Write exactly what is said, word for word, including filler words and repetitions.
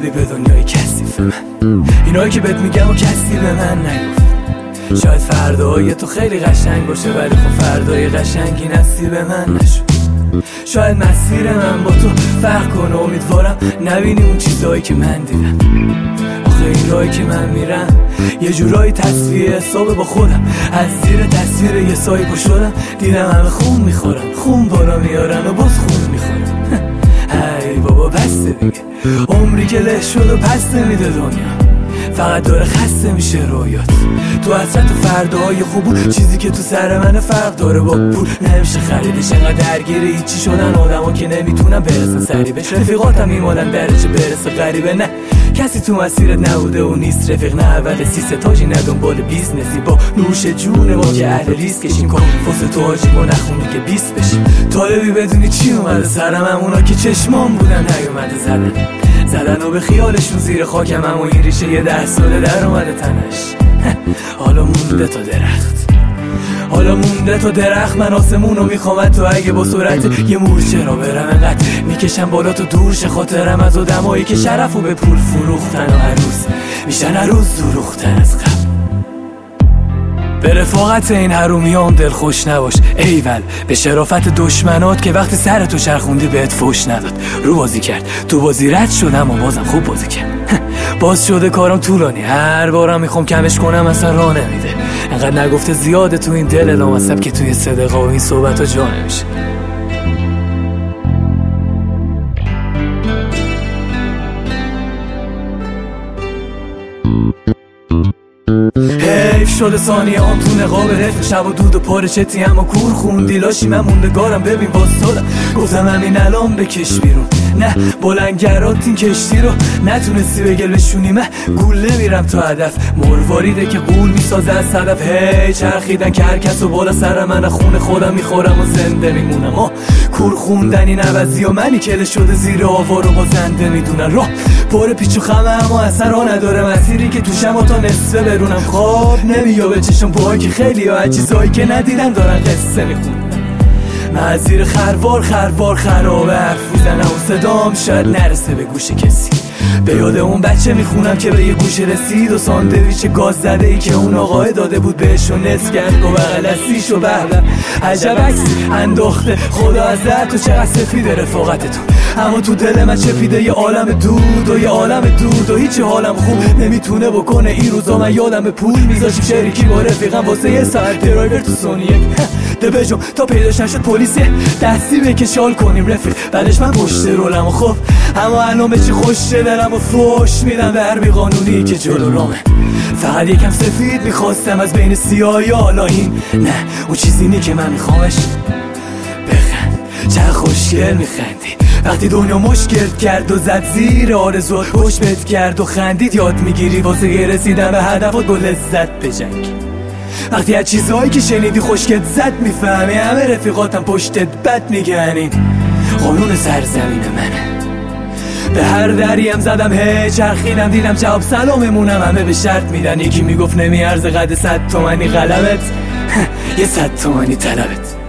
اومدی به دنیای کثیف من، اینایی که بهت میگم و کسی به من نگفت. شاید فردای تو خیلی قشنگ باشه ولی خب فردای قشنگی نصیب من نشد. شاید مسیر من با تو فرق کنه، امیدوارم نبینی اون چیزایی که من دیدم. آخه این راهی که من میرم یه جورایی تصویه حساب با خودم، از زیر تصویر یه سایپو شدم. دیدم همه خون میخورم، خون بالا میارن و باز خون میخورم. ای بابا بسته دیگه، عمری که له شد و پس نمیده دنیا، فقط داره خسته میشه رویات. تو حسرت و فرداهای خوب، چیزی که تو سر من فرق داره با پول نمیشه خریدش. انقدر درگیره هیچی شدن آدم ها که نمیتونن برسن سری بشه. رفیقاتم میمالن درچه برسه غریبه، نه کسی تو مسیرت نبوده و نیست رفیق، نه اول سی ستاجی نه دنبال بیزنسی با نوش جون ما که اهل ریسکشیم. کن فوز تو حاجی ما نخونی که بیست بشیم. طالبی بدونی چی اومده سرم، همونا که چشمان بودن نیومده زدن زدن و به خیالشون زیر خاکم، اما این ریشه یه ده ساله در اومده تنش. حالا مونده تا درخت، حالا مونده تا درخت. من آسمونو میخوام تو اگه با سرعت یه مورچه را برم انقدر میکشم بالا تو دور شه خاطرم از آدمایی که شرفو به پول فروختن و عروس میشن عروس زروختن از قبل. به رفاقت این حرومیان دل خوش نباش ایول، به شرافت دشمنات که وقتی سرتو چرخوندی بهت فوش نداد. رو بازی کرد تو بازی رد شدم و بازم خوب بازی کرد. باز شده کارم طولانی، هر بارم میخوام کمش کنم اصلا راه نمیده. انقدر نگفته زیاده تو این دل لامصب که توی صدقه و این صحبت ها جا نمیشه. حیف شده ثانیه هم تو نقاب رفت، شب و دود و پاره چتی اما کور خوندی لاشی. من موندگارم ببین واسطادم، گفتم همین الان بکش بیرون. نه بلندگرات این کشتی رو نتونستی بگل بشونی. من گول نمیرم تو هدف، مرواریده که قول میسازه از صدف. هی چرخیدن که هر کس و بالا سر من خون خودم میخورم و زنده میمونم. آه کور خوندن این عوضی و منی کله شده زیر آوار و با زنده میدونن. راه پر پیچ و خمه اما اثر ها نداره، مسیری که توشم و تا نصفه برونم. خواب نمیاد به چشم پاهایی که خیلی ها چیزایی که ندیدن دارن قصه میخونن. من از زیر خروار خروار خرابه حرف میزنم و صدام شاید نرسه به گوش کسی. به یاد اون بچه میخونم که به یه گوش رسید و ساندویچ گاز زده ای که اون آقای داده بود بهش و نصف کرد و بغلستیش و بهلم عجب عکسی انداخته خدا از در تو چقدر سفیده رفاقتتون. اما تو دل من چپیده یه عالم دود و یه عالم دود و هیچ حالم خوب نمیتونه بکنه. این روزا من یادم پول میذاشیم شریکی با رفیقم واسه یه ساعت درایور تو سونی یک دبجم تا پیداش نشد پلیس دستی بکشال کنیم رفیق. بعدش من پشت رولم و خب اما الان به چی خوش دلم و فوش میدم به هر بی قانونی که جلو رامه. فقط یکم سفید میخواستم از بین سیاهی، حالا این نه اون چیزی نی که من میخوامش. بخند چه خوشگل میخندی وقتی دنیا مشکل کرد و زد زیر آرزوات خوش بهت کرد و خندید. یاد میگیری واسه یه رسیدن به هدفات با لذت بجنگ. وقتی از چیزهایی که شنیدی خوشگت زد میفهمی همه رفیقاتم پشتت بد میگن. این قانون سرزمین منه. به هر دریم زدم هی چرخیدم دیدم جواب سلاممونم همه به شرط میدن. یکی میگفت نمیارزه قد صد تومنی قلبت یه صد تومنی طلبت.